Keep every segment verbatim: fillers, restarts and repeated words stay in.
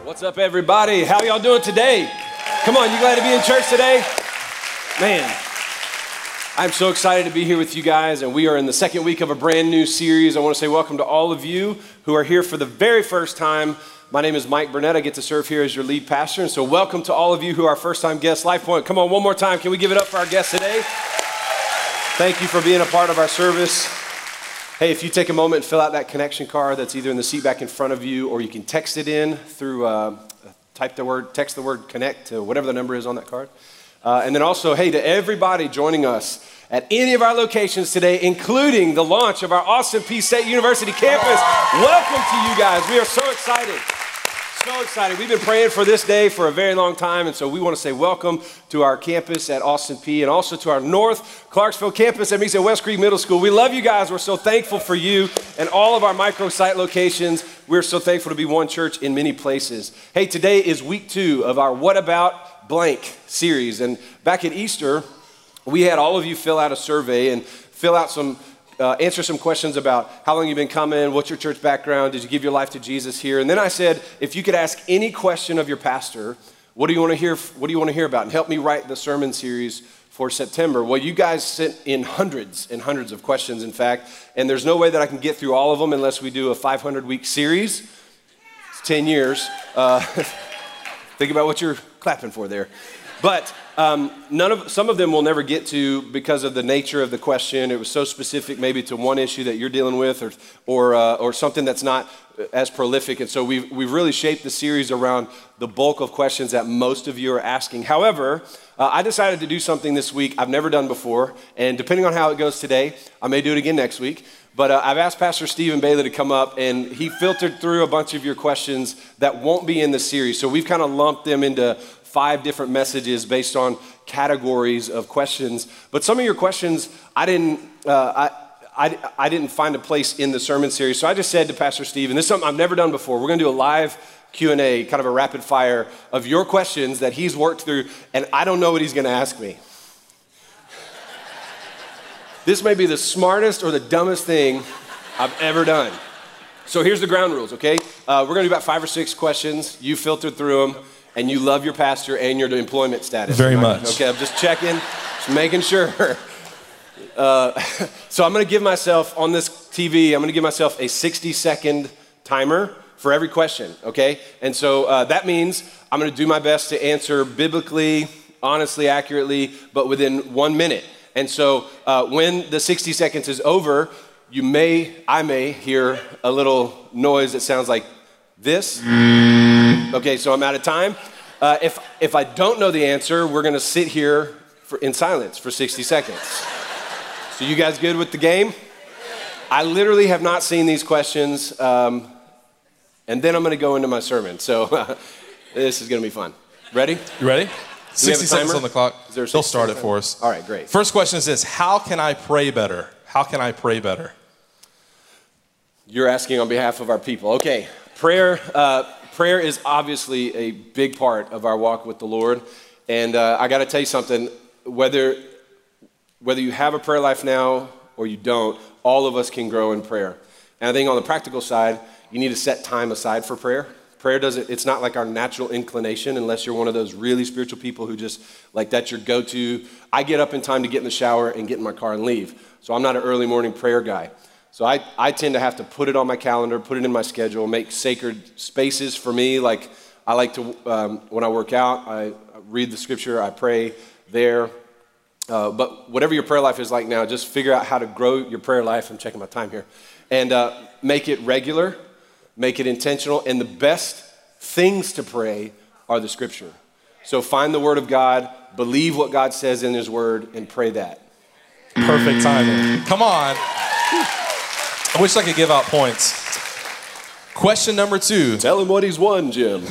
What's up, everybody? How y'all doing today? Come on, you glad to be in church today? Man, I'm so excited to be here with you guys, and we are in the second week of a brand new series. I want to say welcome to all of you who are here for the very first time. My name is Mike Burnett. I get to serve here as your lead pastor, and so welcome to all of you who are first-time guests. LifePoint, come on, one more time. Can we give it up for our guests today? Thank you for being a part of our service. Hey, if you take a moment and fill out that connection card that's either in the seat back in front of you, or you can text it in through, uh, type the word, text the word connect to whatever the number is on that card. Uh, and then also, hey, to everybody joining us at any of our locations today, including the launch of our Austin Peay State University campus, welcome to you guys. We are so excited. So excited. We've been praying for this day for a very long time, and so we want to say welcome to our campus at Austin Peay and also to our North Clarksville campus at Mesa West Creek Middle School. We love you guys. We're so thankful for you and all of our microsite locations. We're so thankful to be one church in many places. Hey, today is week two of our What About Blank series, and back at Easter, we had all of you fill out a survey and fill out some Uh, answer some questions about how long you've been coming, what's your church background, did you give your life to Jesus here? And then I said, if you could ask any question of your pastor, what do you want to hear? What do you want to hear about? And help me write the sermon series for September. Well, you guys sent in hundreds and hundreds of questions, in fact, and there's no way that I can get through all of them unless we do a five hundred week series. It's ten years. Uh, think about what you're clapping for there. But um, none of some of them we'll never get to because of the nature of the question. It was so specific, maybe to one issue that you're dealing with, or or uh, or something that's not as prolific. And so we've we've really shaped the series around the bulk of questions that most of you are asking. However, uh, I decided to do something this week I've never done before, and depending on how it goes today, I may do it again next week. But uh, I've asked Pastor Stephen Bailey to come up, and he filtered through a bunch of your questions that won't be in the series. So we've kind of lumped them into five different messages based on categories of questions. But some of your questions, I didn't, uh, I, I, I didn't find a place in the sermon series. So I just said to Pastor Steve, and this is something I've never done before, we're going to do a live Q and A, kind of a rapid fire of your questions that he's worked through, and I don't know what he's going to ask me. This may be the smartest or the dumbest thing I've ever done. So here's the ground rules, okay? Uh, we're going to do about five or six questions. You filtered through them. And you love your pastor and your employment status. Very right? much. Okay, I'm just checking, just making sure. Uh, so I'm gonna give myself, on this T V, I'm gonna give myself a sixty second timer for every question, okay? And so uh, that means I'm gonna do my best to answer biblically, honestly, accurately, but within one minute. And so uh, when the sixty seconds is over, you may, I may hear a little noise that sounds like this. Okay, so I'm out of time. Uh, if if I don't know the answer, we're gonna sit here for, in silence for sixty seconds. So you guys good with the game? I literally have not seen these questions, um, and then I'm gonna go into my sermon. So uh, this is gonna be fun. Ready? You ready? sixty seconds on the clock. They'll start it for us. All right, great. First question is this: how can I pray better? How can I pray better? You're asking on behalf of our people. Okay, prayer. Uh, Prayer is obviously a big part of our walk with the Lord, and uh, I got to tell you something, whether, whether you have a prayer life now or you don't, all of us can grow in prayer. And I think on the practical side, you need to set time aside for prayer. Prayer doesn't, it's not like our natural inclination unless you're one of those really spiritual people who just, like that's your go-to. I get up in time to get in the shower and get in my car and leave. So I'm not an early morning prayer guy. So I, I tend to have to put it on my calendar, put it in my schedule, make sacred spaces for me. Like I like to, um, when I work out, I read the scripture, I pray there. Uh, but whatever your prayer life is like now, just figure out how to grow your prayer life. I'm checking my time here. And uh, make it regular, make it intentional. And the best things to pray are the scripture. So find the word of God, believe what God says in his word, and pray that. Perfect timing. Come on. I wish I could give out points. Question number two. Tell him what he's won, Jim.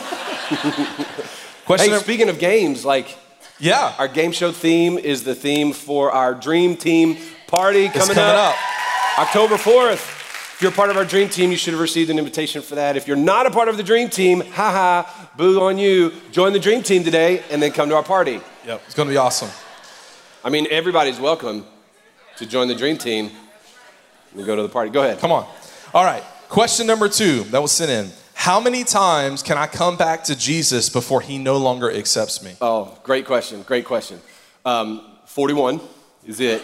Question hey, num- speaking of games, like, yeah, our game show theme is the theme for our Dream Team party coming, coming up, up October fourth. If you're a part of our Dream Team, you should have received an invitation for that. If you're not a part of the Dream Team, haha, boo on you. Join the Dream Team today and then come to our party. Yep, it's going to be awesome. I mean, everybody's welcome to join the Dream Team and go to the party. Go ahead. Come on. All right. Question number two that was sent in. How many times can I come back to Jesus before he no longer accepts me? Oh, great question. Great question. Um, forty-one is it.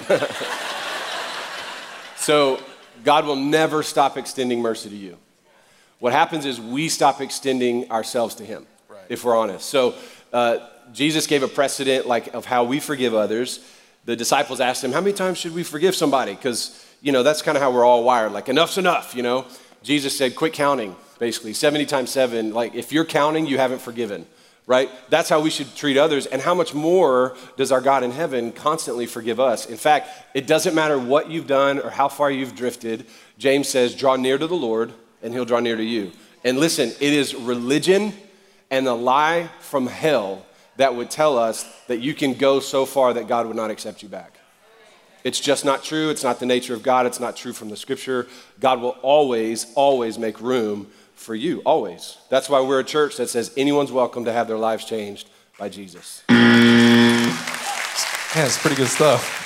So God will never stop extending mercy to you. What happens is we stop extending ourselves to him, right, if we're honest. So uh, Jesus gave a precedent like of how we forgive others. The disciples asked him, how many times should we forgive somebody? Because, you know, that's kind of how we're all wired. Like, enough's enough, you know. Jesus said, quit counting, basically. seventy times seven, like if you're counting, you haven't forgiven, right? That's how we should treat others. And how much more does our God in heaven constantly forgive us? In fact, it doesn't matter what you've done or how far you've drifted. James says, draw near to the Lord and he'll draw near to you. And listen, it is religion and a lie from hell that would tell us that you can go so far that God would not accept you back. It's just not true. It's not the nature of God. It's not true from the scripture. God will always, always make room for you, always. That's why we're a church that says anyone's welcome to have their lives changed by Jesus. Man, it's pretty good stuff.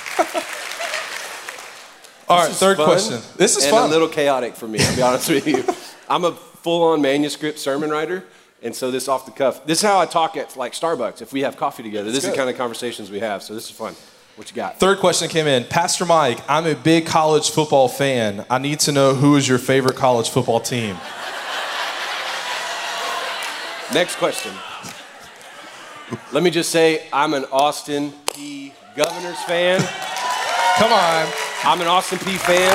All right, third fun question. This is and fun. a little chaotic for me, I'll be honest with you. I'm a full-on manuscript sermon writer, and so this off the cuff. This is how I talk at like Starbucks if we have coffee together. This is the kind of conversations we have, so this is fun. What you got? Third question came in. Pastor Mike, I'm a big college football fan. I need to know who is your favorite college football team? Next question. Let me just say, I'm an Austin Peay Governors fan. Come on. I'm an Austin Peay fan.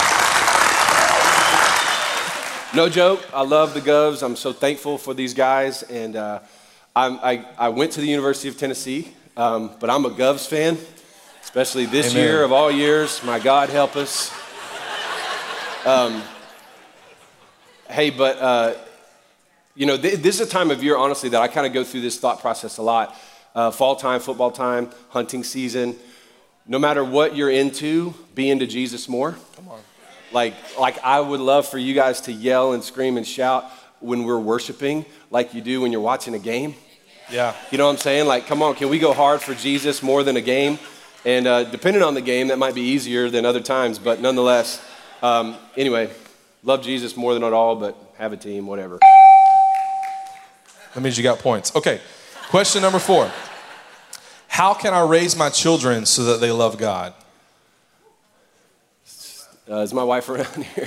No joke. I love the Govs. I'm so thankful for these guys. And uh, I'm, I, I went to the University of Tennessee, um, but I'm a Govs fan, especially this Amen. year of all years. My God, help us. Um, hey, but, uh, you know, th- this is a time of year, honestly, that I kind of go through this thought process a lot. Uh, fall time, football time, hunting season. No matter what you're into, be into Jesus more. Come on. Like, like I would love for you guys to yell and scream and shout when we're worshiping like you do when you're watching a game. Yeah. You know what I'm saying? Like, come on, can we go hard for Jesus more than a game? And uh, depending on the game, that might be easier than other times, but nonetheless, um, anyway, love Jesus more than it all, but have a team, whatever. That means you got points. Okay, question number four. How can I raise my children so that they love God? Uh, is my wife around here?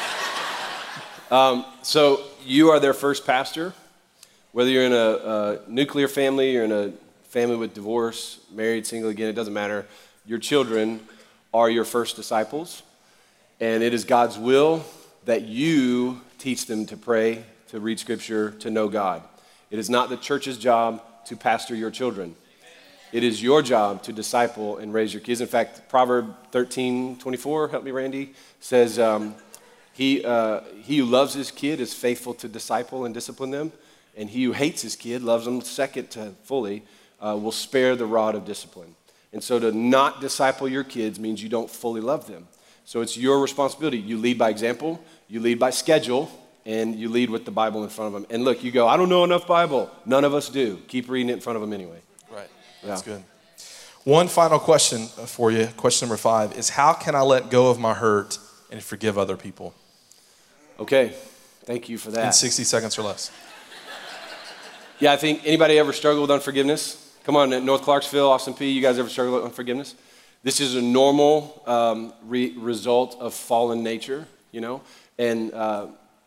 um, so you are their first pastor. Whether you're in a, a nuclear family or in a family with divorce, married, single again, it doesn't matter. Your children are your first disciples. And it is God's will that you teach them to pray, to read scripture, to know God. It is not the church's job to pastor your children. It is your job to disciple and raise your kids. In fact, Proverbs thirteen twenty-four, help me, Randy, says um, he, uh, he who loves his kid is faithful to disciple and discipline them, and he who hates his kid, loves them second to fully, uh, will spare the rod of discipline. And so to not disciple your kids means you don't fully love them. So it's your responsibility. You lead by example, you lead by schedule, and you lead with the Bible in front of them. And look, you go, I don't know enough Bible. None of us do. Keep reading it in front of them anyway. Right. That's Yeah. good. One final question for you, question number five, is how can I let go of my hurt and forgive other people? Okay, thank you for that. In sixty seconds or less. Yeah, I think anybody ever struggle with unforgiveness? Come on, at North Clarksville, Austin Peay, you guys ever struggle with unforgiveness? This is a normal um, re- result of fallen nature, you know, and uh,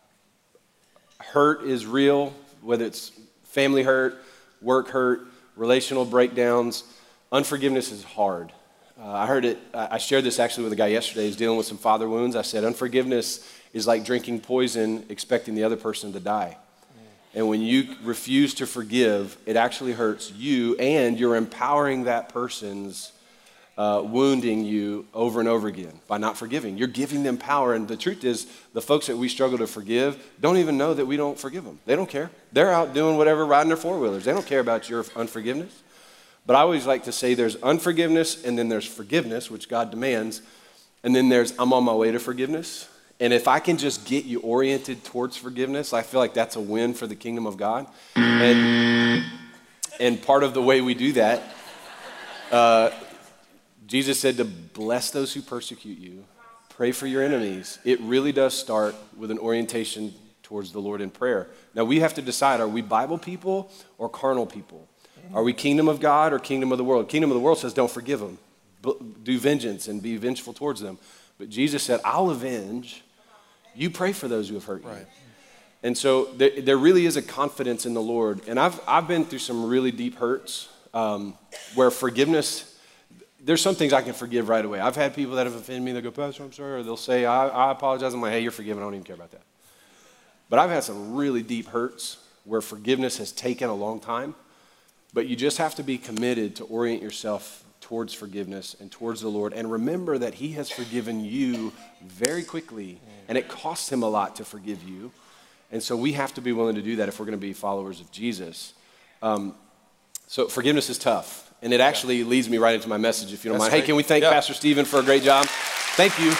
hurt is real, whether it's family hurt, work hurt, relational breakdowns. Unforgiveness is hard. Uh, I heard it, I shared this actually with a guy yesterday. He's dealing with some father wounds. I said, unforgiveness is like drinking poison, expecting the other person to die. And when you refuse to forgive, it actually hurts you, and you're empowering that person's uh, wounding you over and over again by not forgiving. You're giving them power, and the truth is, the folks that we struggle to forgive don't even know that we don't forgive them. They don't care. They're out doing whatever, riding their four-wheelers. They don't care about your unforgiveness. But I always like to say there's unforgiveness, and then there's forgiveness, which God demands, and then there's I'm on my way to forgiveness. And if I can just get you oriented towards forgiveness, I feel like that's a win for the kingdom of God. And, and part of the way we do that, uh, Jesus said to bless those who persecute you, pray for your enemies. It really does start with an orientation towards the Lord in prayer. Now we have to decide, are we Bible people or carnal people? Are we kingdom of God or kingdom of the world? Kingdom of the world says don't forgive them. Do vengeance and be vengeful towards them. But Jesus said, I'll avenge. You pray for those who have hurt you. Right. And so there, there really is a confidence in the Lord. And I've, I've been through some really deep hurts um, where forgiveness, there's some things I can forgive right away. I've had people that have offended me. They go, Pastor, I'm sorry. Or they'll say, I, I apologize. I'm like, hey, you're forgiven. I don't even care about that. But I've had some really deep hurts where forgiveness has taken a long time. But you just have to be committed to orient yourself towards forgiveness and towards the Lord. And remember that he has forgiven you very quickly. And it costs him a lot to forgive you. And so we have to be willing to do that if we're going to be followers of Jesus. Um, so forgiveness is tough. And it actually yeah. leads me right into my message, if you don't That's mind. great. Hey, can we thank yeah. Pastor Stephen for a great job? Thank you.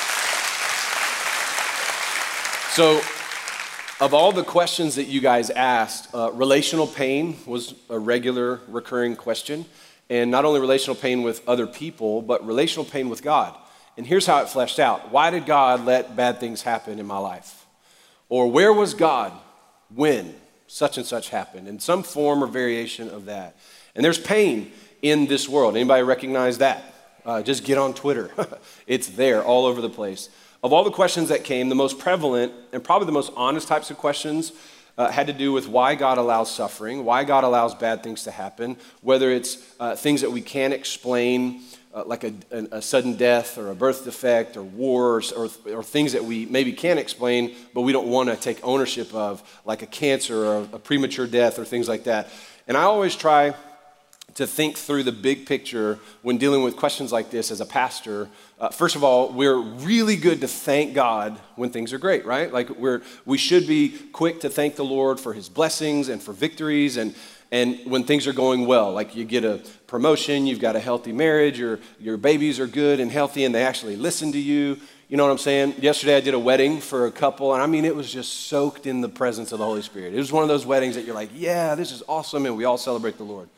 So, of all the questions that you guys asked, uh, relational pain was a regular recurring question. And not only relational pain with other people, but relational pain with God. And here's how it fleshed out. Why did God let bad things happen in my life? Or where was God when such and such happened? In some form or variation of that. And there's pain in this world. Anybody recognize that? Uh, just get on Twitter. It's there all over the place. Of all the questions that came, the most prevalent and probably the most honest types of questions uh, had to do with why God allows suffering, why God allows bad things to happen, whether it's uh, things that we can't explain, uh, like a, a, a sudden death or a birth defect or wars or, or things that we maybe can't explain, but we don't want to take ownership of, like a cancer or a premature death or things like that. And I always try to think through the big picture when dealing with questions like this as a pastor. Uh, first of all, we're really good to thank God when things are great, right? Like we're we should be quick to thank the Lord for his blessings and for victories and and when things are going well, like you get a promotion, you've got a healthy marriage, your your babies are good and healthy and they actually listen to you. You know what I'm saying? Yesterday I did a wedding for a couple and I mean it was just soaked in the presence of the Holy Spirit. It was one of those weddings that you're like, yeah, this is awesome and we all celebrate the Lord.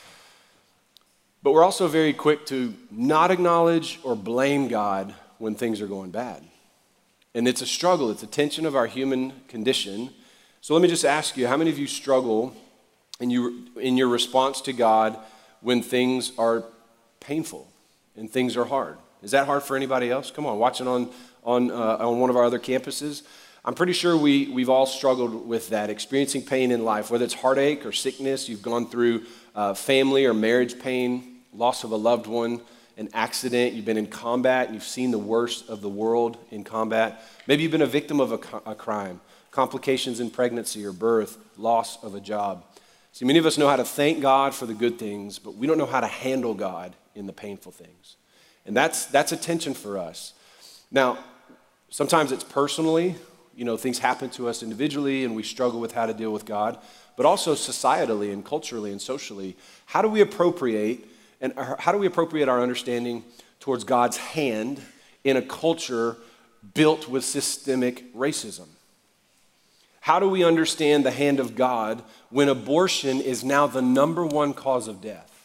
But we're also very quick to not acknowledge or blame God when things are going bad. And it's a struggle. It's a tension of our human condition. So let me just ask you, how many of you struggle in, you, in your response to God when things are painful and things are hard? Is that hard for anybody else? Come on, watching on, on, uh, on one of our other campuses. I'm pretty sure we, we've all struggled with that, experiencing pain in life, whether it's heartache or sickness, you've gone through uh, family or marriage pain, loss of a loved one, an accident, you've been in combat, and you've seen the worst of the world in combat. Maybe you've been a victim of a, a crime, complications in pregnancy or birth, loss of a job. See, many of us know how to thank God for the good things, but we don't know how to handle God in the painful things. And that's that's a tension for us. Now, sometimes it's personally, you know, things happen to us individually and we struggle with how to deal with God, but also societally and culturally and socially. How do we appropriate And how do we appropriate our understanding towards God's hand in a culture built with systemic racism? How do we understand the hand of God when abortion is now the number one cause of death?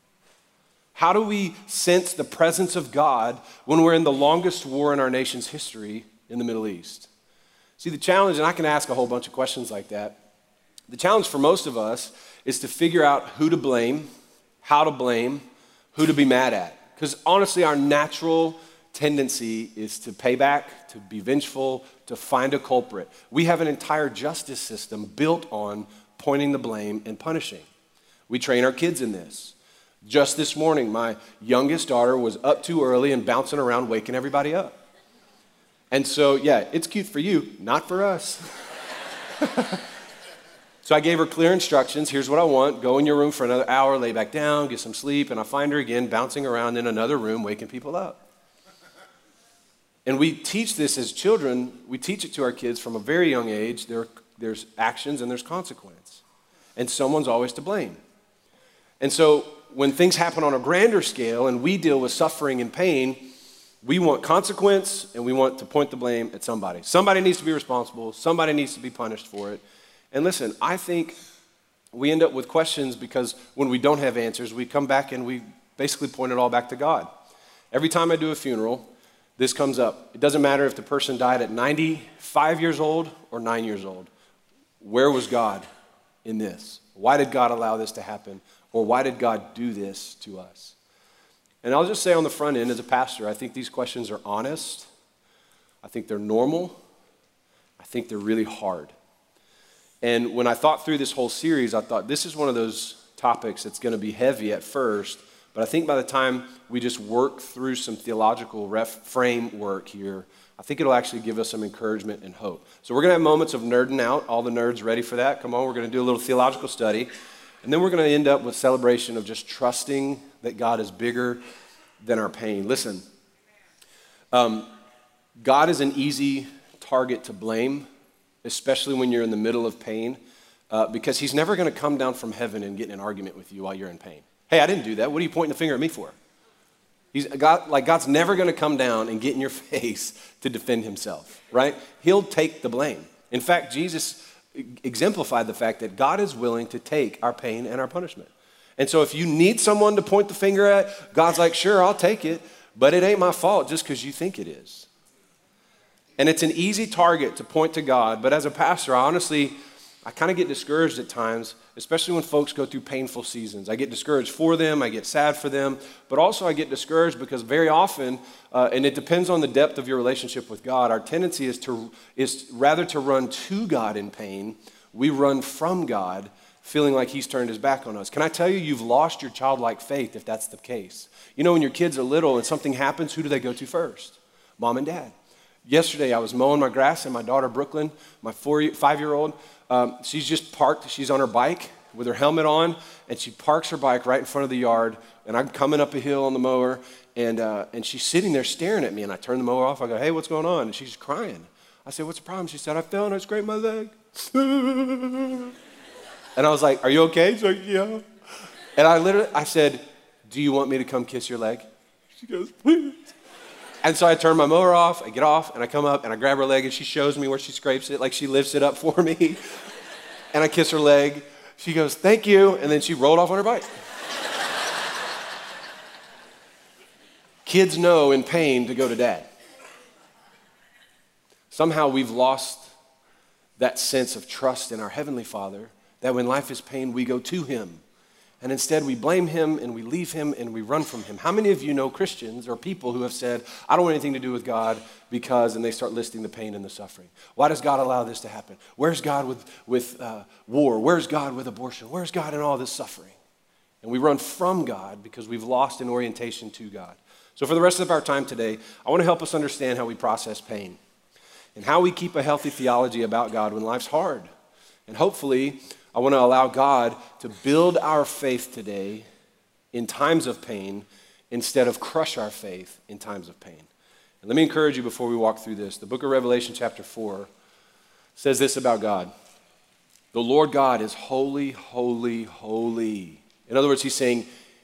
How do we sense the presence of God when we're in the longest war in our nation's history in the Middle East? See, the challenge, and I can ask a whole bunch of questions like that, the challenge for most of us is to figure out who to blame, how to blame, who to be mad at. Because honestly, our natural tendency is to pay back, to be vengeful, to find a culprit. We have an entire justice system built on pointing the blame and punishing. We train our kids in this. Just this morning, my youngest daughter was up too early and bouncing around, waking everybody up. And so, yeah, it's cute for you, not for us. So I gave her clear instructions. Here's what I want. Go in your room for another hour, lay back down, get some sleep. And I find her again bouncing around in another room, waking people up. And we teach this as children. We teach it to our kids from a very young age. There, there's actions and there's consequence. And someone's always to blame. And so when things happen on a grander scale and we deal with suffering and pain, we want consequence and we want to point the blame at somebody. Somebody needs to be responsible. Somebody needs to be punished for it. And listen, I think we end up with questions because when we don't have answers, we come back and we basically point it all back to God. Every time I do a funeral, this comes up. It doesn't matter if the person died at ninety-five years old or nine years old. Where was God in this? Why did God allow this to happen? Or why did God do this to us? And I'll just say on the front end, as a pastor, I think these questions are honest. I think they're normal. I think they're really hard. And when I thought through this whole series, I thought this is one of those topics that's going to be heavy at first, but I think by the time we just work through some theological ref- framework here, I think it'll actually give us some encouragement and hope. So we're going to have moments of nerding out. All the nerds ready for that? Come on, we're going to do a little theological study. And then we're going to end up with celebration of just trusting that God is bigger than our pain. Listen, um, God is an easy target to blame, especially when you're in the middle of pain, uh, because he's never going to come down from heaven and get in an argument with you while you're in pain. Hey, I didn't do that. What are you pointing the finger at me for? He's God, like God's never going to come down and get in your face to defend himself, right? He'll take the blame. In fact, Jesus exemplified the fact that God is willing to take our pain and our punishment. And so if you need someone to point the finger at, God's like, sure, I'll take it, but it ain't my fault just because you think it is. And it's an easy target to point to God, but as a pastor, I honestly, I kind of get discouraged at times, especially when folks go through painful seasons. I get discouraged for them, I get sad for them, but also I get discouraged because very often, uh, and it depends on the depth of your relationship with God, our tendency is to is rather to run to God in pain, we run from God feeling like he's turned his back on us. Can I tell you, you've lost your childlike faith if that's the case. You know, when your kids are little and something happens, who do they go to first? Mom and dad. Yesterday, I was mowing my grass, and my daughter, Brooklyn, my four, five-year-old, um, she's just parked. She's on her bike with her helmet on, and she parks her bike right in front of the yard, and I'm coming up a hill on the mower, and uh, and she's sitting there staring at me, and I turn the mower off. I go, hey, what's going on? And she's crying. I said, what's the problem? She said, I fell, and I scraped my leg. And I was like, are you okay? She's like, yeah. And I literally, I said, do you want me to come kiss your leg? She goes, please. And so I turn my mower off, I get off, and I come up, and I grab her leg, and she shows me where she scrapes it, like she lifts it up for me. And I kiss her leg. She goes, thank you, and then she rolled off on her bike. Kids know in pain to go to dad. Somehow we've lost that sense of trust in our Heavenly Father, that when life is pain, we go to him. And instead we blame him and we leave him and we run from him. How many of you know Christians or people who have said, I don't want anything to do with God because, and they start listing the pain and the suffering. Why does God allow this to happen? Where's God with, with uh, war? Where's God with abortion? Where's God in all this suffering? And we run from God because we've lost an orientation to God. So for the rest of our time today, I want to help us understand how we process pain and how we keep a healthy theology about God when life's hard. And hopefully, I want to allow God to build our faith today in times of pain instead of crush our faith in times of pain. And let me encourage you before we walk through this. The book of Revelation chapter four says this about God. The Lord God is holy, holy, holy. In other words, he's saying,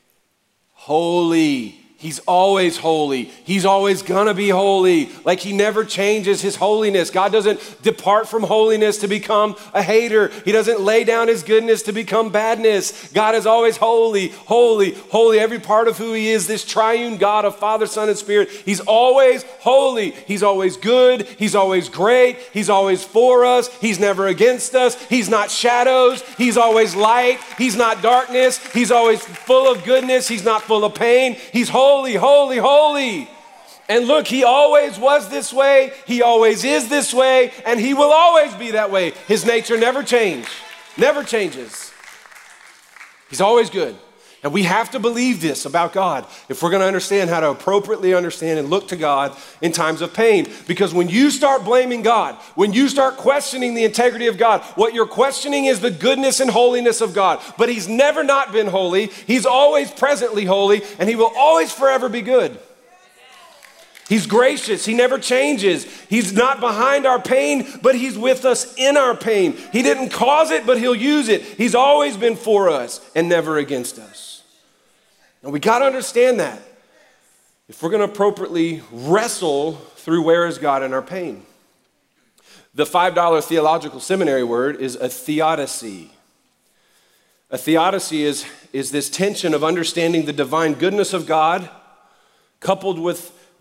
holy. He's always holy. He's always gonna be holy. Like he never changes his holiness. God doesn't depart from holiness to become a hater. He doesn't lay down his goodness to become badness. God is always holy, holy, holy. Every part of who he is, this triune God of Father, Son, and Spirit, he's always holy. He's always good. He's always great. He's always for us. He's never against us. He's not shadows. He's always light. He's not darkness. He's always full of goodness. He's not full of pain. He's holy. Holy, holy, holy. And look, he always was this way, he always is this way, and he will always be that way. His nature never changes, never changes. He's always good. And we have to believe this about God if we're going to understand how to appropriately understand and look to God in times of pain. Because when you start blaming God, when you start questioning the integrity of God, what you're questioning is the goodness and holiness of God. But he's never not been holy. He's always presently holy, and he will always forever be good. He's gracious. He never changes. He's not behind our pain, but he's with us in our pain. He didn't cause it, but he'll use it. He's always been for us and never against us. And we got to understand that if we're going to appropriately wrestle through where is God in our pain. The five dollar theological seminary word is a theodicy. A theodicy is, is this tension of understanding the divine goodness of God coupled with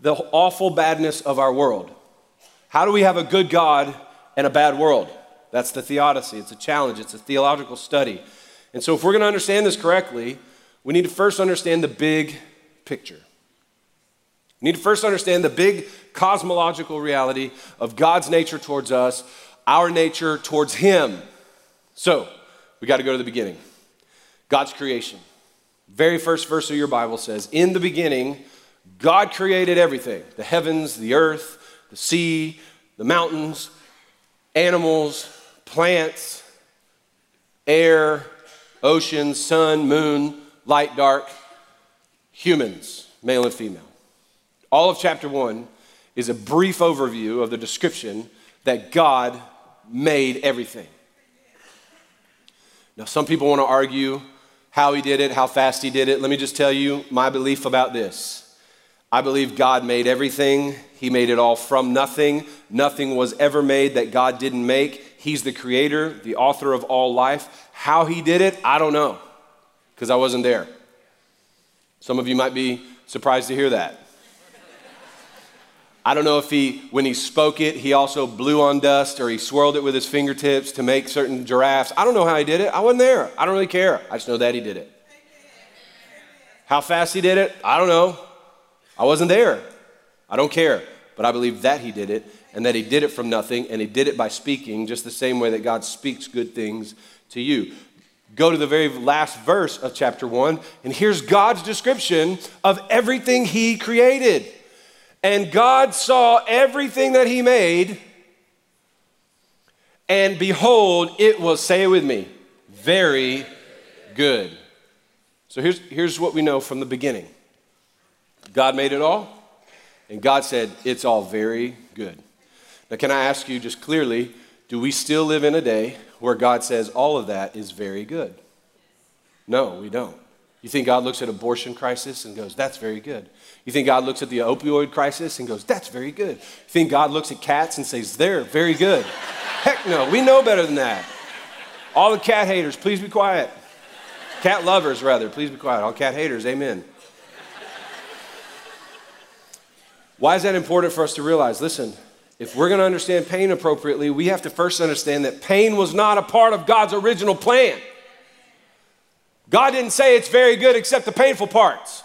the awful badness of our world. How do we have a good God and a bad world? That's the theodicy. It's a challenge. It's a theological study. And so if we're going to understand this correctly, we need to first understand the big picture. We need to first understand the big cosmological reality of God's nature towards us, our nature towards him. So we got to go to the beginning. God's creation. Very first verse of your Bible says, in the beginning, God created everything. The heavens, the earth, the sea, the mountains, animals, plants, air, oceans, sun, moon, light, dark, humans, male and female. All of chapter one is a brief overview of the description that God made everything. Now, some people want to argue how he did it, how fast he did it. Let me just tell you my belief about this. I believe God made everything. He made it all from nothing. Nothing was ever made that God didn't make. He's the creator, the author of all life. How he did it, I don't know, because I wasn't there. Some of you might be surprised to hear that. I don't know if he, when he spoke it, he also blew on dust or he swirled it with his fingertips to make certain giraffes. I don't know how he did it. I wasn't there. I don't really care. I just know that he did it. How fast he did it, I don't know. I wasn't there. I don't care. But I believe that he did it and that he did it from nothing and he did it by speaking just the same way that God speaks good things to you. Go to the very last verse of chapter one and here's God's description of everything he created. And God saw everything that he made, and behold, it was, say it with me, very good. So here's, here's what we know from the beginning. God made it all, and God said, it's all very good. Now, can I ask you just clearly, do we still live in a day where God says all of that is very good? No, we don't. You think God looks at abortion crisis and goes, that's very good. You think God looks at the opioid crisis and goes, that's very good. You think God looks at cats and says, they're very good. Heck no, we know better than that. All the cat haters, please be quiet. Cat lovers, rather, please be quiet. All cat haters, amen. Why is that important for us to realize? Listen, if we're going to understand pain appropriately, we have to first understand that pain was not a part of God's original plan. God didn't say it's very good except the painful parts.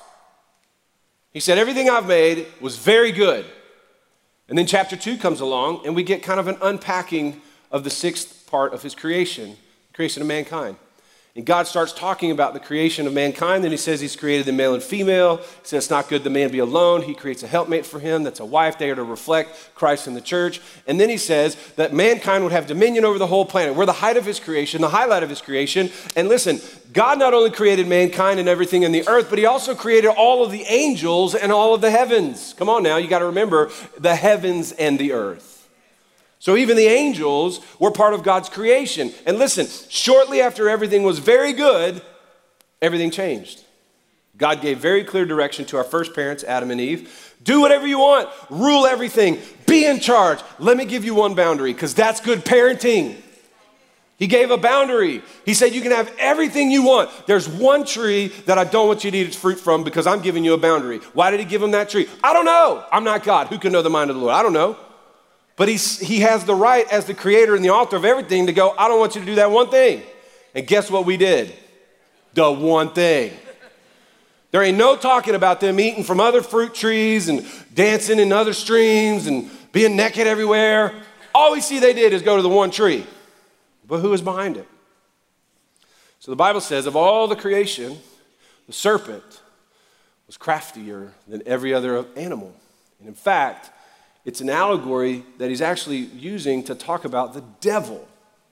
He said everything I've made was very good. And then chapter two comes along and we get kind of an unpacking of the sixth part of his creation, the creation of mankind. And God starts talking about the creation of mankind. Then he says he's created the male and female. He says it's not good the man be alone. He creates a helpmate for him. That's a wife. They are to reflect Christ in the church. And then he says that mankind would have dominion over the whole planet. We're the height of his creation, the highlight of his creation. And listen, God not only created mankind and everything in the earth, but he also created all of the angels and all of the heavens. Come on now, you got to remember the heavens and the earth. So even the angels were part of God's creation. And listen, shortly after everything was very good, everything changed. God gave very clear direction to our first parents, Adam and Eve. Do whatever you want, rule everything, be in charge. Let me give you one boundary, because that's good parenting. He gave a boundary. He said, you can have everything you want. There's one tree that I don't want you to eat its fruit from because I'm giving you a boundary. Why did he give him that tree? I don't know. I'm not God. Who can know the mind of the Lord? I don't know. But he's, he has the right as the creator and the author of everything to go, I don't want you to do that one thing. And guess what we did? The one thing. There ain't no talking about them eating from other fruit trees and dancing in other streams and being naked everywhere. All we see they did is go to the one tree. But who is behind it? So the Bible says of all the creation, the serpent was craftier than every other animal. And in fact, it's an allegory that he's actually using to talk about the devil.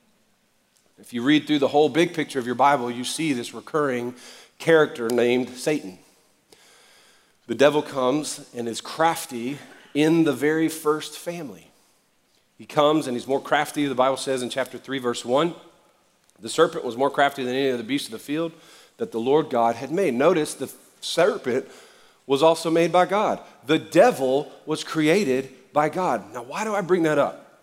If you read through the whole big picture of your Bible, you see this recurring character named Satan. The devil comes and is crafty in the very first family. He comes and he's more crafty, the Bible says in chapter three, verse one. The serpent was more crafty than any of the beasts of the field that the Lord God had made. Notice the serpent was also made by God. The devil was created by God. Now, why do I bring that up?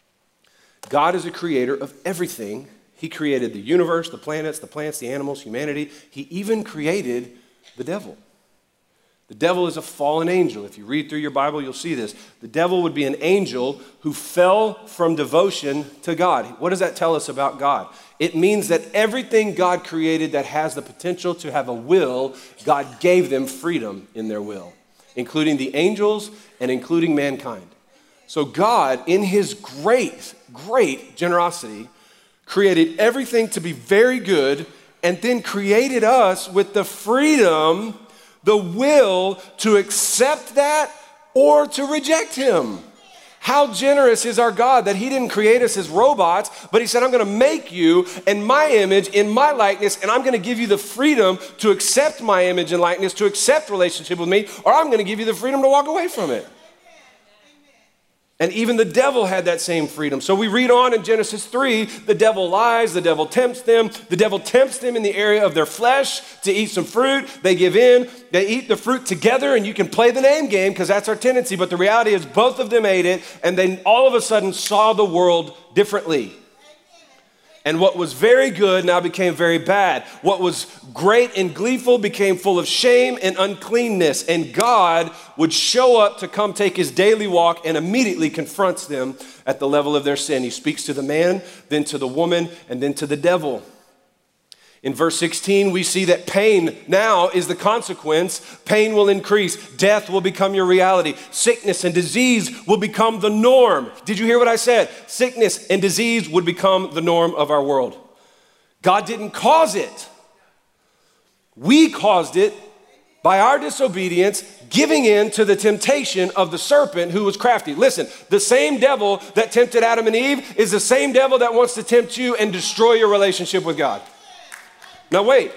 God is a creator of everything. He created the universe, the planets, the plants, the animals, humanity. He even created the devil. The devil is a fallen angel. If you read through your Bible, you'll see this. The devil would be an angel who fell from devotion to God. What does that tell us about God? It means that everything God created that has the potential to have a will, God gave them freedom in their will, including the angels and including mankind. So God, in his great, great generosity, created everything to be very good and then created us with the freedom, the will to accept that or to reject him. How generous is our God that he didn't create us as robots, but he said, I'm gonna make you in my image, in my likeness, and I'm gonna give you the freedom to accept my image and likeness, to accept relationship with me, or I'm gonna give you the freedom to walk away from it. And even the devil had that same freedom. So we read on in Genesis three, the devil lies, the devil tempts them. The devil tempts them in the area of their flesh to eat some fruit. They give in, they eat the fruit together, and you can play the name game because that's our tendency. But the reality is both of them ate it, and then all of a sudden saw the world differently. And what was very good now became very bad. What was great and gleeful became full of shame and uncleanness. And God would show up to come take his daily walk and immediately confronts them at the level of their sin. He speaks to the man, then to the woman, and then to the devil. In verse sixteen, we see that pain now is the consequence. Pain will increase. Death will become your reality. Sickness and disease will become the norm. Did you hear what I said? Sickness and disease would become the norm of our world. God didn't cause it. We caused it by our disobedience, giving in to the temptation of the serpent who was crafty. Listen, the same devil that tempted Adam and Eve is the same devil that wants to tempt you and destroy your relationship with God. Now wait,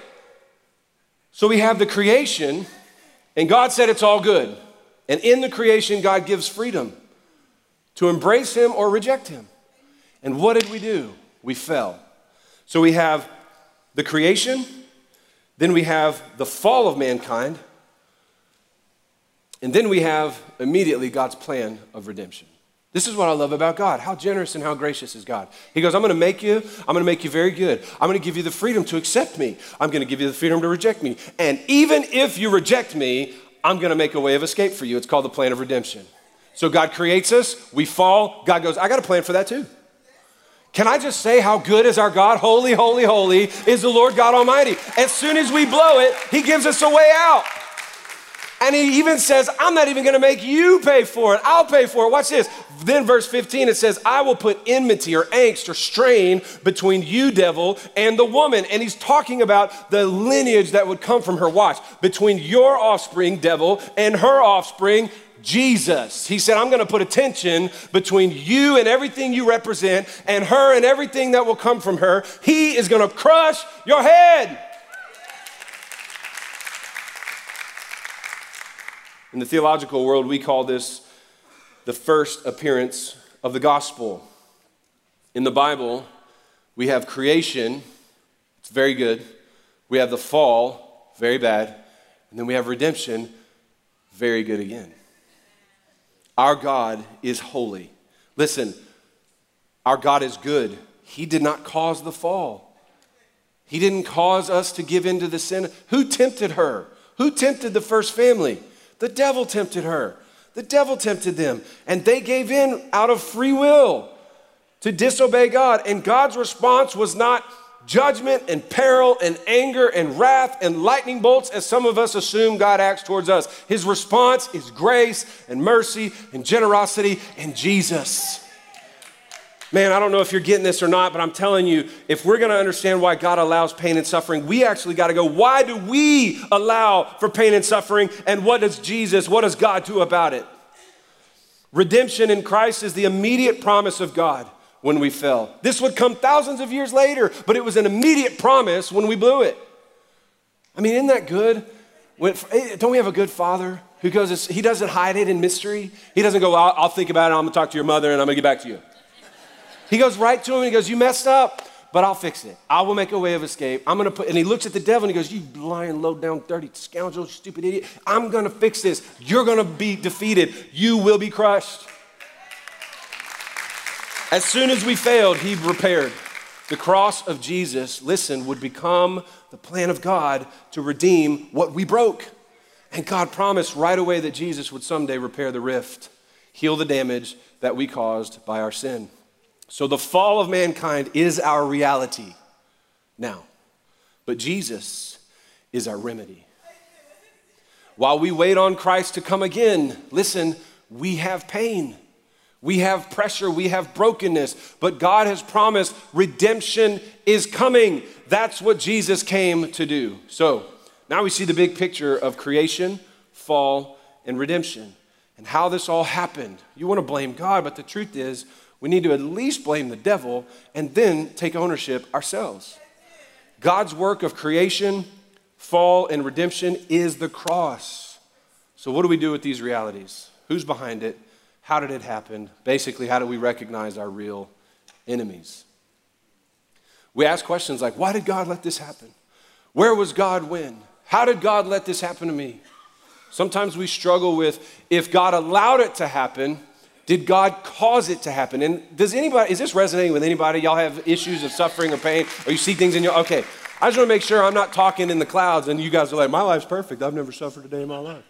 so we have the creation, and God said it's all good. And in the creation, God gives freedom to embrace him or reject him. And what did we do? We fell. So we have the creation, then we have the fall of mankind, and then we have immediately God's plan of redemption. This is what I love about God. How generous and how gracious is God. He goes, I'm gonna make you, I'm gonna make you very good. I'm gonna give you the freedom to accept me. I'm gonna give you the freedom to reject me. And even if you reject me, I'm gonna make a way of escape for you. It's called the plan of redemption. So God creates us, we fall. God goes, I got a plan for that too. Can I just say how good is our God? Holy, holy, holy is the Lord God Almighty. As soon as we blow it, he gives us a way out. And he even says, I'm not even gonna make you pay for it. I'll pay for it. Watch this. Then verse fifteen, it says, I will put enmity or angst or strain between you, devil, and the woman. And he's talking about the lineage that would come from her. Watch. Between your offspring, devil, and her offspring, Jesus. He said, I'm gonna put a tension between you and everything you represent and her and everything that will come from her. He is gonna crush your head. In the theological world, we call this the first appearance of the gospel. In the Bible, we have creation, it's very good. We have the fall, very bad. And then we have redemption, very good again. Our God is holy. Listen, our God is good. He did not cause the fall. He didn't cause us to give into the sin. Who tempted her? Who tempted the first family? The devil tempted her. The devil tempted them. And they gave in out of free will to disobey God. And God's response was not judgment and peril and anger and wrath and lightning bolts as some of us assume God acts towards us. His response is grace and mercy and generosity and Jesus. Man, I don't know if you're getting this or not, but I'm telling you, if we're gonna understand why God allows pain and suffering, we actually gotta go, why do we allow for pain and suffering? And what does Jesus, what does God do about it? Redemption in Christ is the immediate promise of God when we fell. This would come thousands of years later, but it was an immediate promise when we blew it. I mean, isn't that good? When, don't we have a good Father who goes, he doesn't hide it in mystery. He doesn't go, I'll, I'll think about it, I'm gonna talk to your mother and I'm gonna get back to you. He goes right to him and he goes, you messed up, but I'll fix it. I will make a way of escape. I'm gonna put, and he looks at the devil and he goes, you lying, low down, dirty scoundrel, stupid idiot. I'm gonna fix this. You're gonna be defeated. You will be crushed. As soon as we failed, he repaired. The cross of Jesus, listen, would become the plan of God to redeem what we broke. And God promised right away that Jesus would someday repair the rift, heal the damage that we caused by our sin. So the fall of mankind is our reality now, but Jesus is our remedy. While we wait on Christ to come again, listen, we have pain, we have pressure, we have brokenness, but God has promised redemption is coming. That's what Jesus came to do. So now we see the big picture of creation, fall, and redemption, and how this all happened. You want to blame God, but the truth is, we need to at least blame the devil and then take ownership ourselves. God's work of creation, fall, and redemption is the cross. So what do we do with these realities? Who's behind it? How did it happen? Basically, how do we recognize our real enemies? We ask questions like, why did God let this happen? Where was God when? How did God let this happen to me? Sometimes we struggle with, if God allowed it to happen, did God cause it to happen? And does anybody, is this resonating with anybody? Y'all have issues of suffering or pain, or you see things in your, okay. I just want to make sure I'm not talking in the clouds and you guys are like, my life's perfect. I've never suffered a day in my life.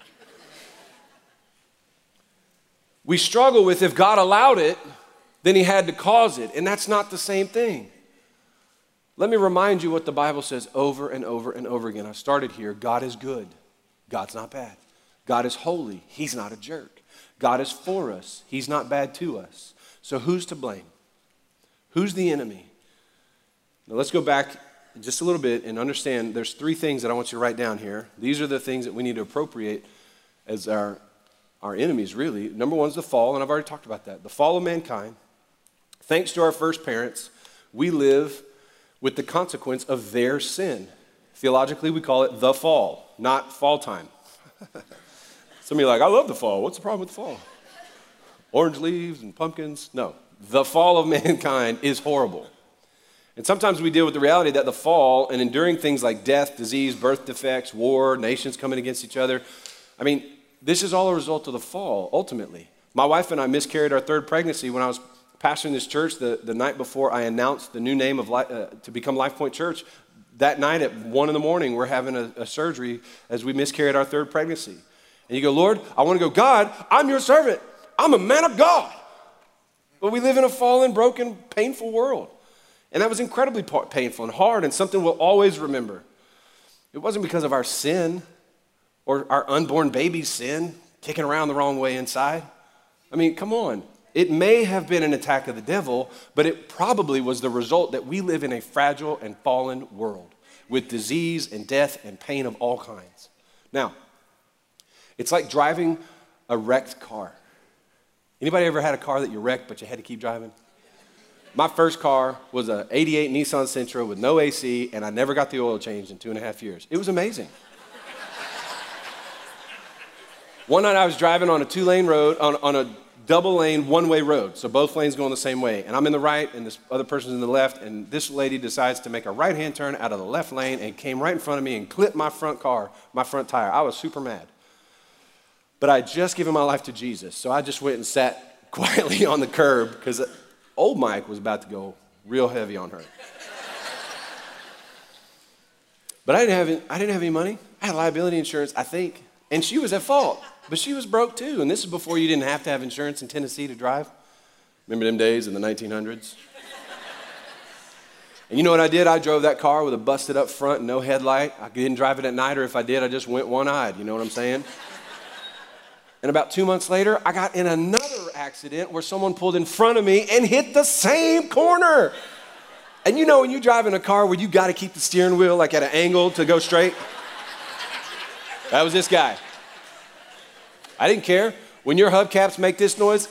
We struggle with, if God allowed it, then he had to cause it. And that's not the same thing. Let me remind you what the Bible says over and over and over again. I started here. God is good. God's not bad. God is holy. He's not a jerk. God is for us. He's not bad to us. So who's to blame? Who's the enemy? Now let's go back just a little bit and understand there's three things that I want you to write down here. These are the things that we need to appropriate as our, our enemies, really. Number one is the fall, and I've already talked about that. The fall of mankind. Thanks to our first parents, we live with the consequence of their sin. Theologically, we call it the fall, not fall time. Some of you are like, I love the fall. What's the problem with the fall? Orange leaves and pumpkins? No. The fall of mankind is horrible. And sometimes we deal with the reality that the fall and enduring things like death, disease, birth defects, war, nations coming against each other. I mean, this is all a result of the fall, ultimately. My wife and I miscarried our third pregnancy when I was pastoring this church the, the night before I announced the new name of uh, to become Life Point Church. That night at one in the morning, we're having a, a surgery as we miscarried our third pregnancy. And you go, Lord, I want to go, God, I'm your servant. I'm a man of God. But we live in a fallen, broken, painful world. And that was incredibly painful and hard and something we'll always remember. It wasn't because of our sin or our unborn baby's sin kicking around the wrong way inside. I mean, come on. It may have been an attack of the devil, but it probably was the result that we live in a fragile and fallen world with disease and death and pain of all kinds. Now, it's like driving a wrecked car. Anybody ever had a car that you wrecked but you had to keep driving? My first car was an eighty-eight Nissan Sentra with no A C, and I never got the oil changed in two and a half years. It was amazing. One night I was driving on a two-lane road, on, on a double-lane, one-way road, so both lanes going the same way. And I'm in the right, and this other person's in the left, and this lady decides to make a right-hand turn out of the left lane and came right in front of me and clipped my front car, my front tire. I was super mad. But I had just given my life to Jesus, so I just went and sat quietly on the curb because old Mike was about to go real heavy on her. But I didn't have any, I didn't have any money. I had liability insurance, I think, and she was at fault. But she was broke too, and this is before you didn't have to have insurance in Tennessee to drive. Remember them days in the nineteen hundreds? And you know what I did? I drove that car with a busted up front and no headlight. I didn't drive it at night, or if I did, I just went one-eyed. You know what I'm saying? And about two months later, I got in another accident where someone pulled in front of me and hit the same corner. And you know when you drive in a car where you got to keep the steering wheel like at an angle to go straight? That was this guy. I didn't care. When your hubcaps make this noise,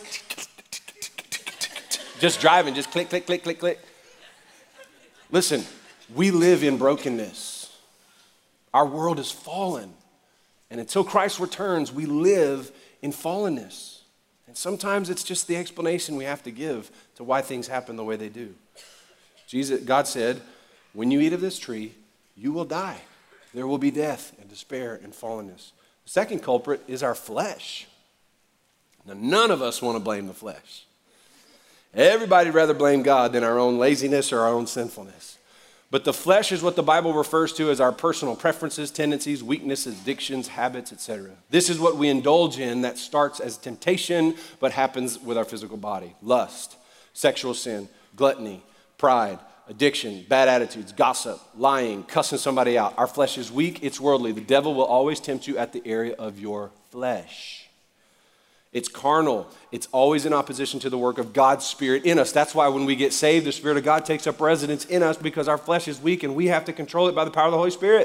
just driving, just click, click, click, click, click. Listen, we live in brokenness. Our world is fallen. And until Christ returns, we live in fallenness. And sometimes it's just the explanation we have to give to why things happen the way they do. Jesus, God said, when you eat of this tree, you will die. There will be death and despair and fallenness. The second culprit is our flesh. Now, none of us want to blame the flesh. Everybody would rather blame God than our own laziness or our own sinfulness. But the flesh is what the Bible refers to as our personal preferences, tendencies, weaknesses, addictions, habits, et cetera. This is what we indulge in that starts as temptation but happens with our physical body. Lust, sexual sin, gluttony, pride, addiction, bad attitudes, gossip, lying, cussing somebody out. Our flesh is weak, it's worldly. The devil will always tempt you at the area of your flesh. It's carnal. It's always in opposition to the work of God's Spirit in us. That's why when we get saved, the Spirit of God takes up residence in us because our flesh is weak and we have to control it by the power of the Holy Spirit.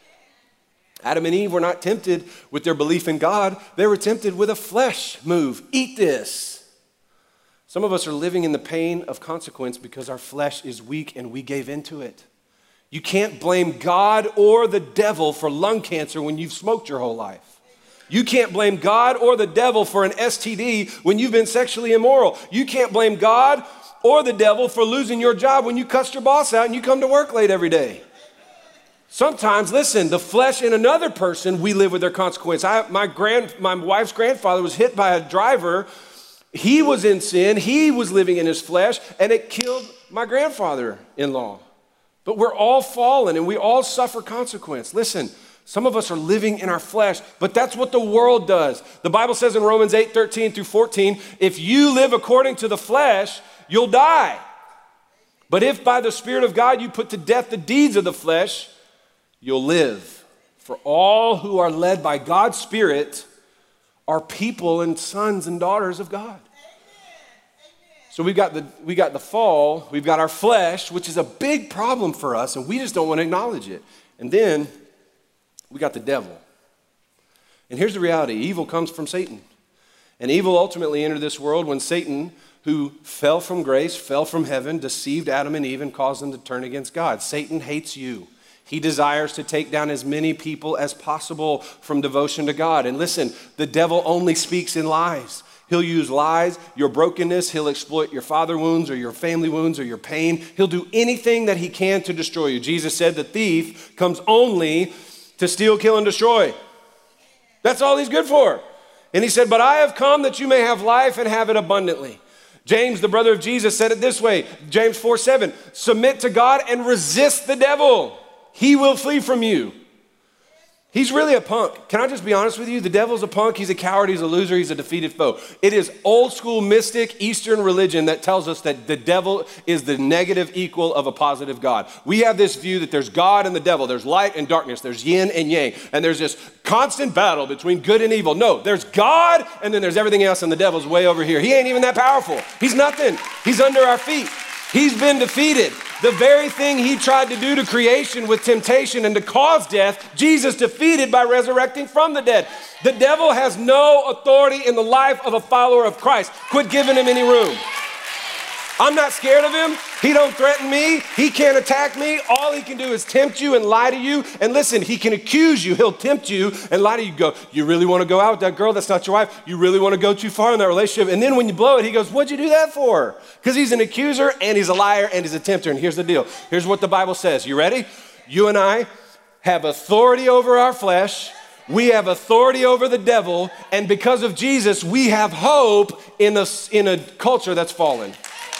Adam and Eve were not tempted with their belief in God. They were tempted with a flesh move. Eat this. Some of us are living in the pain of consequence because our flesh is weak and we gave into it. You can't blame God or the devil for lung cancer when you've smoked your whole life. You can't blame God or the devil for an S T D when you've been sexually immoral. You can't blame God or the devil for losing your job when you cussed your boss out and you come to work late every day. Sometimes, listen, the flesh in another person, we live with their consequence. I, my, grand, my wife's grandfather was hit by a driver. He was in sin. He was living in his flesh, and it killed my grandfather-in-law. But we're all fallen, and we all suffer consequence. Listen, some of us are living in our flesh, but that's what the world does. The Bible says in Romans eight, thirteen through fourteen, if you live according to the flesh, you'll die. But if by the Spirit of God you put to death the deeds of the flesh, you'll live. For all who are led by God's Spirit are people and sons and daughters of God. So we've got the we got the fall, we've got our flesh, which is a big problem for us, and we just don't want to acknowledge it. And then we got the devil. And here's the reality. Evil comes from Satan. And evil ultimately entered this world when Satan, who fell from grace, fell from heaven, deceived Adam and Eve and caused them to turn against God. Satan hates you. He desires to take down as many people as possible from devotion to God. And listen, the devil only speaks in lies. He'll use lies, your brokenness. He'll exploit your father wounds or your family wounds or your pain. He'll do anything that he can to destroy you. Jesus said the thief comes only to steal, kill, and destroy. That's all he's good for. And he said, but I have come that you may have life and have it abundantly. James, the brother of Jesus, said it this way, James four seven, submit to God and resist the devil. He will flee from you. He's really a punk. Can I just be honest with you? The devil's a punk. He's a coward. He's a loser. He's a defeated foe. It is old school mystic Eastern religion that tells us that the devil is the negative equal of a positive God. We have this view that there's God and the devil. There's light and darkness. There's yin and yang. And there's this constant battle between good and evil. No, there's God and then there's everything else and the devil's way over here. He ain't even that powerful. He's nothing. He's under our feet. He's been defeated. The very thing he tried to do to creation with temptation and to cause death, Jesus defeated by resurrecting from the dead. The devil has no authority in the life of a follower of Christ. Quit giving him any room. I'm not scared of him. He don't threaten me. He can't attack me. All he can do is tempt you and lie to you. And listen, he can accuse you. He'll tempt you and lie to you. Go, you really want to go out with that girl? That's not your wife. You really want to go too far in that relationship? And then when you blow it, he goes, what'd you do that for? Because he's an accuser and he's a liar and he's a tempter. And here's the deal. Here's what the Bible says. You ready? You and I have authority over our flesh. We have authority over the devil. And because of Jesus, we have hope in a, in a culture that's fallen.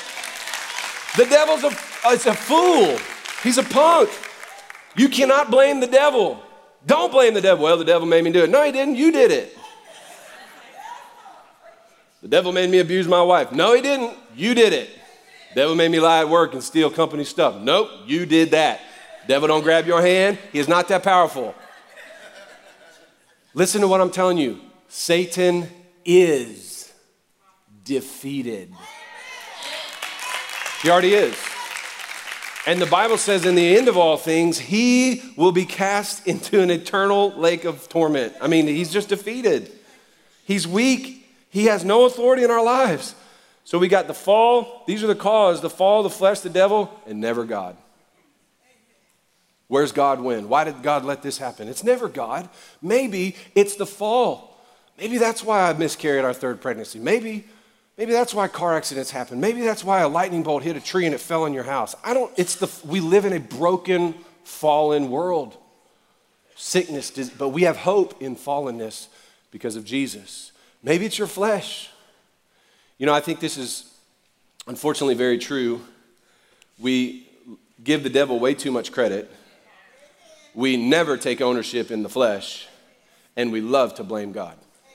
The devil's a, it's a fool. He's a punk. You cannot blame the devil. Don't blame the devil. Well, the devil made me do it. No, he didn't. You did it. The devil made me abuse my wife. No, he didn't. You did it. The devil made me lie at work and steal company stuff. Nope, you did that. The devil don't grab your hand. He is not that powerful. Listen to what I'm telling you. Satan is defeated. He already is. And the Bible says in the end of all things, he will be cast into an eternal lake of torment. I mean, he's just defeated. He's weak. He has no authority in our lives. So we got the fall. These are the cause, the fall, the flesh, the devil, and never God. Where's God when? Why did God let this happen? It's never God. Maybe it's the fall. Maybe that's why I miscarried our third pregnancy. Maybe Maybe that's why car accidents happen. Maybe that's why a lightning bolt hit a tree and it fell in your house. I don't, it's the, we live in a broken, fallen world. Sickness, but we have hope in fallenness because of Jesus. Maybe it's your flesh. You know, I think this is unfortunately very true. We, give the devil way too much credit. We never take ownership in the flesh, and we love to blame God.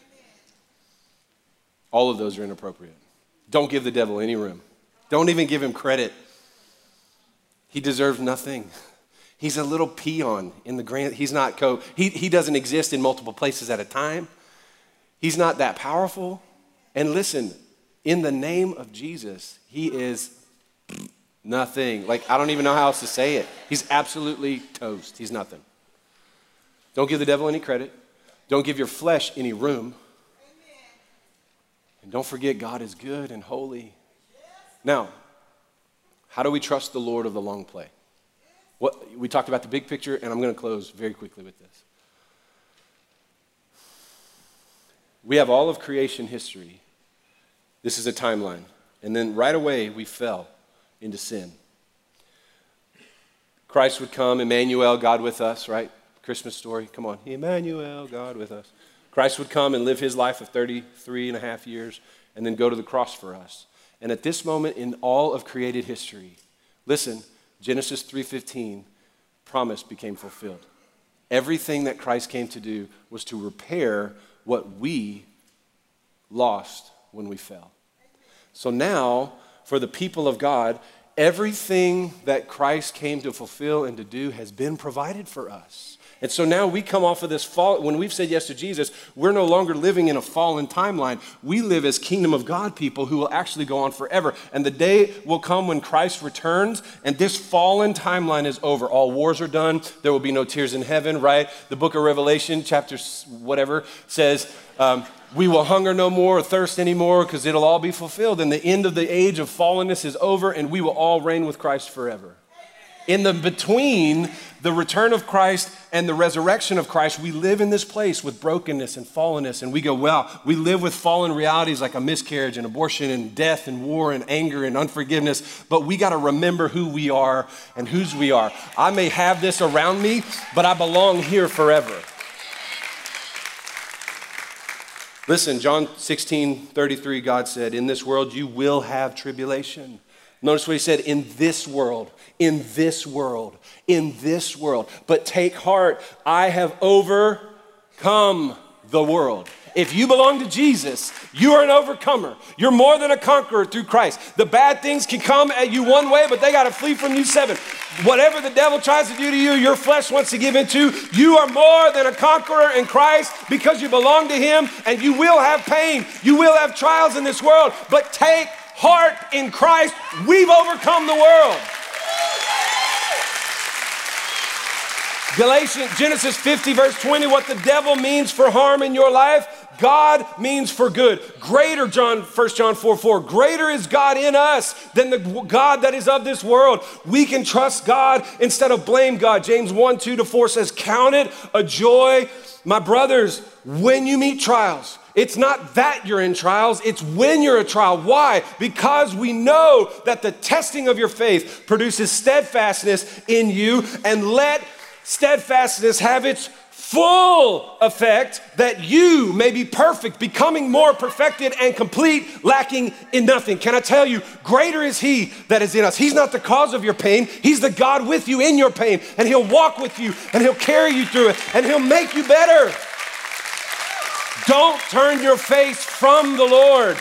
All of those are inappropriate. Don't give the devil any room. Don't even give him credit. He deserves nothing. He's a little peon in the grand, he's not co, he, he doesn't exist in multiple places at a time. He's not that powerful. And listen, in the name of Jesus, he is nothing. Like, I don't even know how else to say it. He's absolutely toast. He's nothing. Don't give the devil any credit. Don't give your flesh any room. And don't forget, God is good and holy. Now, how do we trust the Lord of the long play? What, we talked about the big picture, and I'm going to close very quickly with this. We have all of creation history. This is a timeline. And then right away, we fell into sin. Christ would come, Emmanuel, God with us, right? Christmas story, come on. Emmanuel, God with us. Christ would come and live his life of thirty-three and a half years and then go to the cross for us. And at this moment in all of created history, listen, Genesis three fifteen, promise became fulfilled. Everything that Christ came to do was to repair what we lost when we fell. So now, for the people of God, everything that Christ came to fulfill and to do has been provided for us. And so now we come off of this fall. When we've said yes to Jesus, we're no longer living in a fallen timeline. We live as kingdom of God people who will actually go on forever. And the day will come when Christ returns and this fallen timeline is over. All wars are done. There will be no tears in heaven, right? The book of Revelation, chapter whatever, says um, we will hunger no more or thirst anymore because it'll all be fulfilled. And the end of the age of fallenness is over and we will all reign with Christ forever. In the between the return of Christ and the resurrection of Christ, we live in this place with brokenness and fallenness. And we go, well, we live with fallen realities like a miscarriage and abortion and death and war and anger and unforgiveness. But we got to remember who we are and whose we are. I may have this around me, but I belong here forever. Listen, John sixteen thirty-three, God said, in this world you will have tribulation. Notice what he said, in this world, in this world, in this world. But take heart, I have overcome the world. If you belong to Jesus, you are an overcomer. You're more than a conqueror through Christ. The bad things can come at you one way, but they got to flee from you seven. Whatever the devil tries to do to you, your flesh wants to give into, you are more than a conqueror in Christ because you belong to him, and you will have pain. You will have trials in this world, but take heart in Christ. We've overcome the world. Galatians, Genesis fifty, verse twenty, what the devil means for harm in your life, God means for good. Greater, John, First John four four, greater is God in us than the God that is of this world. We can trust God instead of blame God. James one, two to four says, count it a joy, my brothers, when you meet trials. It's not that you're in trials, it's when you're a trial. Why? Because we know that the testing of your faith produces steadfastness in you, and let steadfastness have its full effect, that you may be perfect, becoming more perfected and complete, lacking in nothing. Can I tell you, greater is he that is in us. He's not the cause of your pain. He's the God with you in your pain, and he'll walk with you, and he'll carry you through it, and he'll make you better. Don't turn your face from the Lord.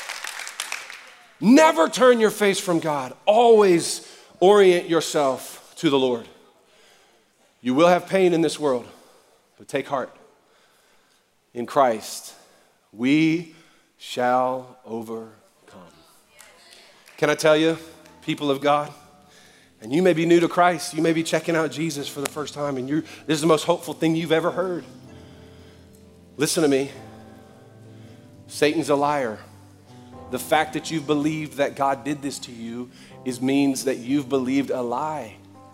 Never turn your face from God. Always orient yourself to the Lord. You will have pain in this world, but take heart. In Christ, we shall overcome. Can I tell you, people of God, and you may be new to Christ, you may be checking out Jesus for the first time, and you're, this is the most hopeful thing you've ever heard. Listen to me. Satan's a liar. The fact that you've believed that God did this to you is means that you've believed a lie.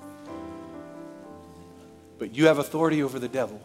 But you have authority over the devil.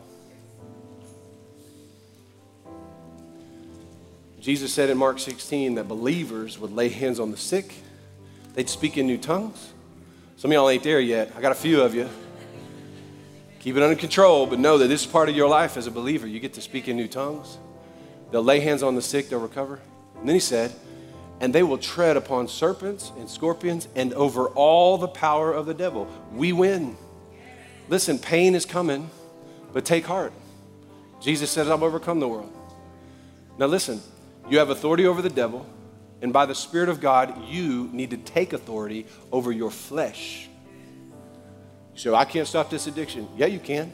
Jesus said in Mark sixteen that believers would lay hands on the sick. They'd speak in new tongues. Some of y'all ain't there yet. I got a few of you. Keep it under control, but know that this is part of your life as a believer. You get to speak in new tongues. They'll lay hands on the sick, they'll recover. And then he said, and they will tread upon serpents and scorpions and over all the power of the devil. We win. Listen, pain is coming, but take heart. Jesus said, I've overcome the world. Now listen, you have authority over the devil, and by the Spirit of God, you need to take authority over your flesh. So I can't stop this addiction. Yeah, you can.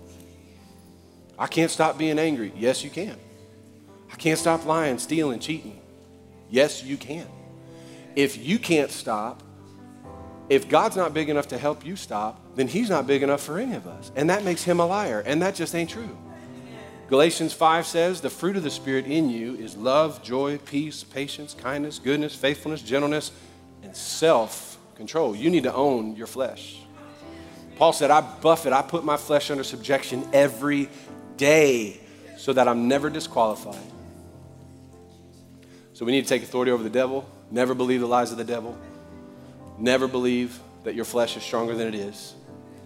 I can't stop being angry. Yes, you can. I can't stop lying, stealing, cheating. Yes, you can. If you can't stop, if God's not big enough to help you stop, then he's not big enough for any of us. And that makes him a liar, and that just ain't true. Galatians five says, the fruit of the Spirit in you is love, joy, peace, patience, kindness, goodness, faithfulness, gentleness, and self-control. You need to own your flesh. Paul said, I buff it, I put my flesh under subjection every day so that I'm never disqualified. So we need to take authority over the devil, never believe the lies of the devil, never believe that your flesh is stronger than it is.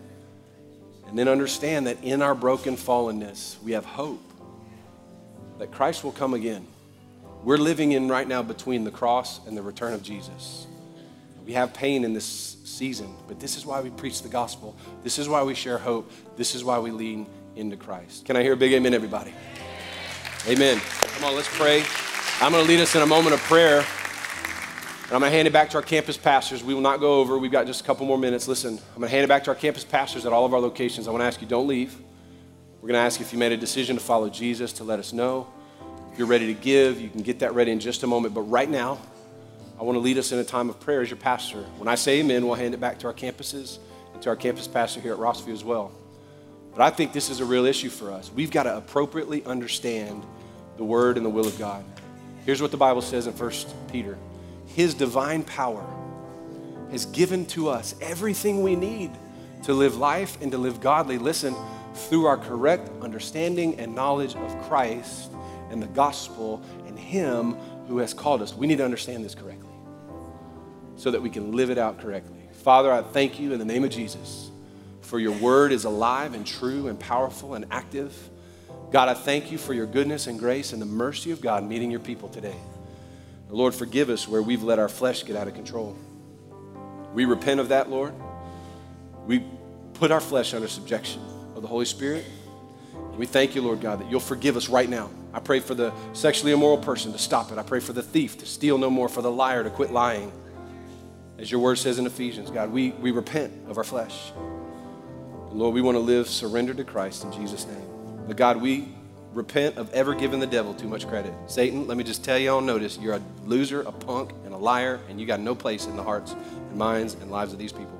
And then understand that in our broken fallenness, we have hope that Christ will come again. We're living in right now between the cross and the return of Jesus. We have pain in this season, but this is why we preach the gospel. This is why we share hope. This is why we lean into Christ. Can I hear a big amen, everybody? Amen. Come on, let's pray. I'm going to lead us in a moment of prayer. And I'm going to hand it back to our campus pastors. We will not go over. We've got just a couple more minutes. Listen, I'm going to hand it back to our campus pastors at all of our locations. I want to ask you, don't leave. We're going to ask you if you made a decision to follow Jesus to let us know. If you're ready to give, you can get that ready in just a moment. But right now, I want to lead us in a time of prayer as your pastor. When I say amen, we'll hand it back to our campuses and to our campus pastor here at Rossview as well. But I think this is a real issue for us. We've got to appropriately understand the word and the will of God. Here's what the Bible says in First Peter. His divine power has given to us everything we need to live life and to live godly. Listen, through our correct understanding and knowledge of Christ and the gospel and him who has called us. We need to understand this correctly so that we can live it out correctly. Father, I thank you in the name of Jesus for your word is alive and true and powerful and active. God, I thank you for your goodness and grace and the mercy of God meeting your people today. Lord, forgive us where we've let our flesh get out of control. We repent of that, Lord. We put our flesh under subjection of the Holy Spirit. We thank you, Lord God, that you'll forgive us right now. I pray for the sexually immoral person to stop it. I pray for the thief to steal no more, for the liar to quit lying. As your word says in Ephesians, God, we, we repent of our flesh. And Lord, we want to live surrendered to Christ in Jesus' name. But God, we repent of ever giving the devil too much credit. Satan, let me just tell you on notice, you're a loser, a punk, and a liar, and you got no place in the hearts and minds and lives of these people.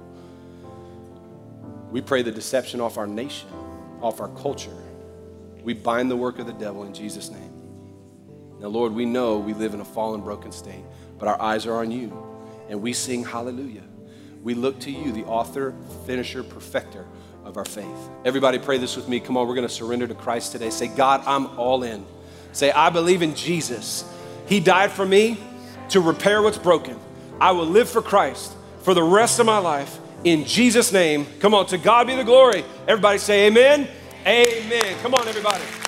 We pray the deception off our nation, off our culture. We bind the work of the devil in Jesus' name. Now, Lord, we know we live in a fallen, broken state, but our eyes are on you, and we sing hallelujah. We look to you, the author, finisher, perfecter of our faith. Everybody pray this with me. Come on, we're going to surrender to Christ today. Say, God, I'm all in. Say, I believe in Jesus. He died for me to repair what's broken. I will live for Christ for the rest of my life in Jesus' name. Come on, to God be the glory. Everybody say amen. Amen. Come on, everybody.